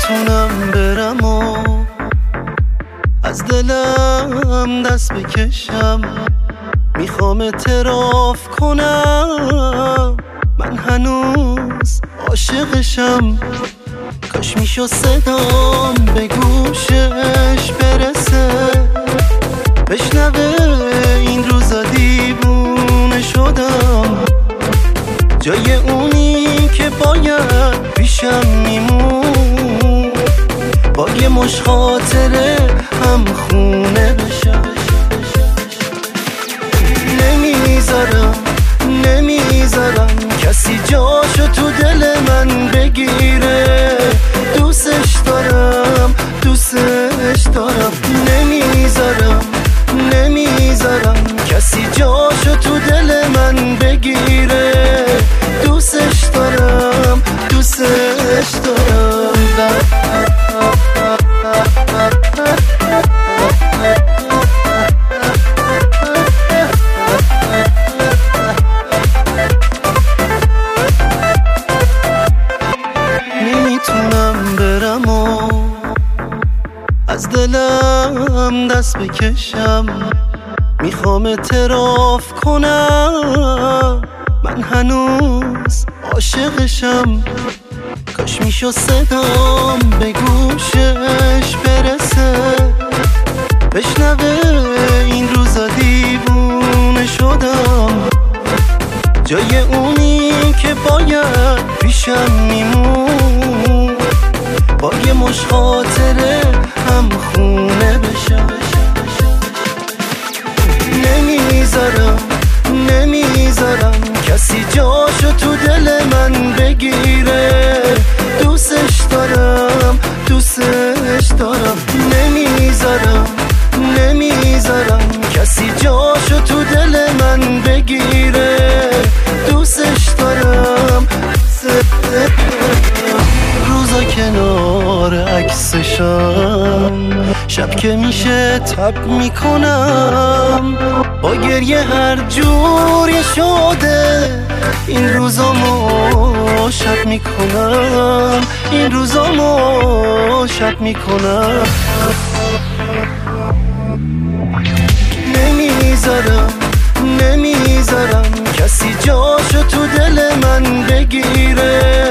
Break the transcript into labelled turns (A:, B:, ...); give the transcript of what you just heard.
A: نمیتونم برم و از دلم دست بکشم، میخوام اعتراف کنم من هنوز عاشقشم. کاش میشد صدام به گوشش برسه، بشنوه این روزا دیوونه شدم، جای اونی که باید پیشم میمون، با یه مش خاطره هم خونه بشم. نمیذارم کسی جاشو تو دل من بگیره، دوستش دارم. نمیذارم کسی جاشو تو دل من بگیره، دوستش دارم. نمیتونم برم و از دلم دست بکشم، میخوام اعتراف کنم من هنوز عاشقشم. کاش میشد صدام به گوشش برسه، بشنوه این روزا دیوونه شدم، جای اونی که باید پیشم میمون، با یه مش خاطره هم خونه بشم. نمیذارم کسی جاشو تو دل من بگیره، دوستش دارم. نمیذارم کسی جاشو تو دل من بگیره، دوستش دارم. روزا کنار عکسشم، شب که میشه تب میکنم، با گریه هر جوری شده این روزامو شب میکنم. نمیذارم کسی جاشو تو دل من بگیره،